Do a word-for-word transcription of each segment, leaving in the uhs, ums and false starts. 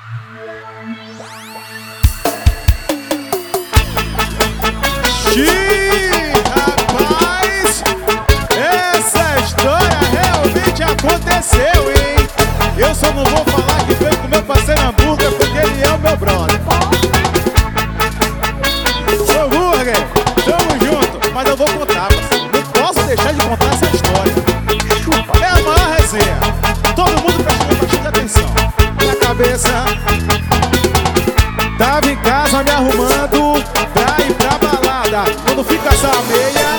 Xiii, rapaz, essa história realmente aconteceu, hein? Eu só não vou falar que foi com meu parceiro hambúrguer, porque ele é o meu brother. Ô hambúrguer, tamo junto, mas eu vou contar, parceiro. Não posso deixar de contar essa história. É a maior resenha. Todo mundo prestando bastante atenção. Na cabeça, tava em casa me arrumando pra ir pra balada. Quando fica essa meia,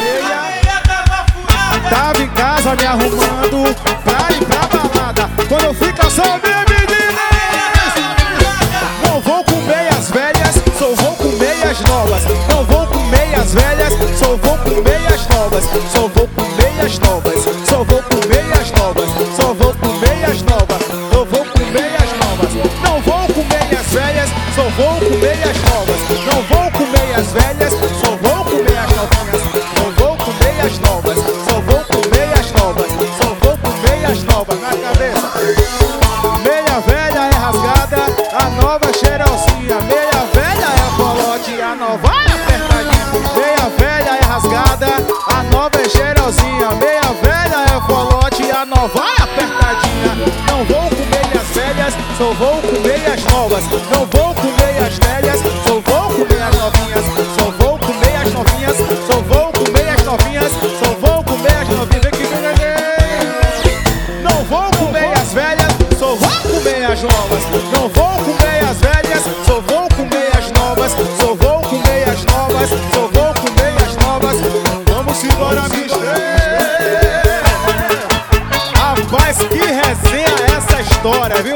tava em casa me arrumando pra ir pra balada. Quando fica só meia, meninas, não vou com meias velhas, só vou com meias novas. Não vou com meias velhas, só vou com meias novas. Só vou com meias novas, só vou com meias novas. Só vou com meias novas, eu vou com meias novas. Não vou com meias velhas, só vou com meias novas. Não vou com meias velhas, só vou com meias novinhas. Não vou com meias novas, só vou com meias novas. Só vou com meias novas na cabeça. Meia velha é rasgada, a nova é cheirosinha. Meia velha é colote, a nova é apertadinha. Meia velha é rasgada, a nova é cheirosinha. Meia velha é colote, a nova é apertadinha. Não vou com meias velhas, só vou com meias novas. Não vou com meias velhas, só vou com meias novinhas. Só vou com meias novinhas, só vou com meias novinhas. Só vou com meias novinhas. Vem que vem, vem. Não vou com meias velhas, só vou com meias novas. Não vou com meias velhas, só vou com meias novas. Só vou com meias novas, só vou com meias novas. Vamos embora, bicho. Rapaz, que resenha é essa história, viu?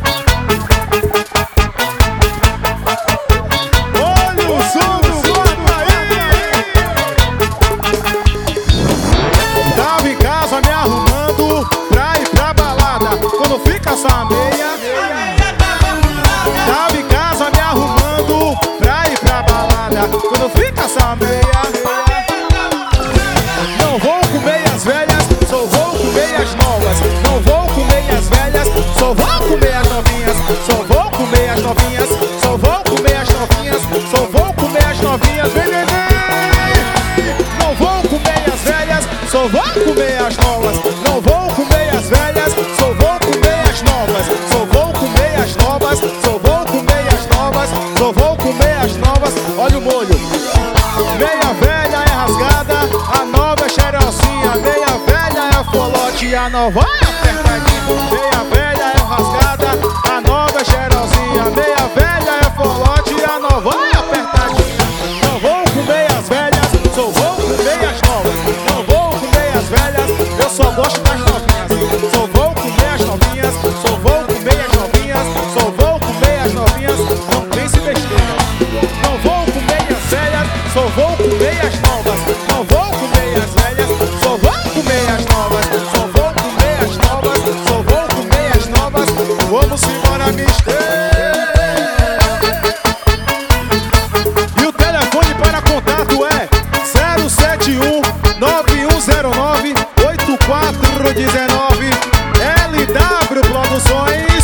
Olha o som do gordo aí! Tava em casa me arrumando pra ir pra balada. Quando fica essa meia, tava em casa me arrumando pra ir pra balada. Quando fica essa meia, não vou com meias velhas, só vou com meias novas. Não vou com meias velhas, só vou com meias novinhas. Só vou com meias novinhas, só vou com meias novinhas. Só vou com meias novinhas, vem, vem, vem. Não vou com meias velhas, só vou com meias novas. Não vou com meias velhas, só vou com meias novas. Só vou com meias novas, só vou com meias novas. Só vou com meias novas, olha o molho. Meia velha é rasgada, a nova é cheirosinha. Meia velha é folote, a nova é apertadinha. Meia velha é rasgada, a nova é cheirosinha. Meia velha é folote, a nova é apertadinha. Não vou com meias velhas, só vou com meias novas. Não vou com meias velhas, eu só gosto das novinhas. Só vou com meias novinhas, só vou com meias novinhas. Só vou com meias novinhas, não pense besteira. Não vou com meias velhas, só vou com meias novas. Não vou com meias velhas, só vou com meias novas. Só vou com meias novas, só vou com meias novas. Vamos embora, mister. E o telefone para contato é zero sete um nove um zero nove oito quatro um nove. L W Produções.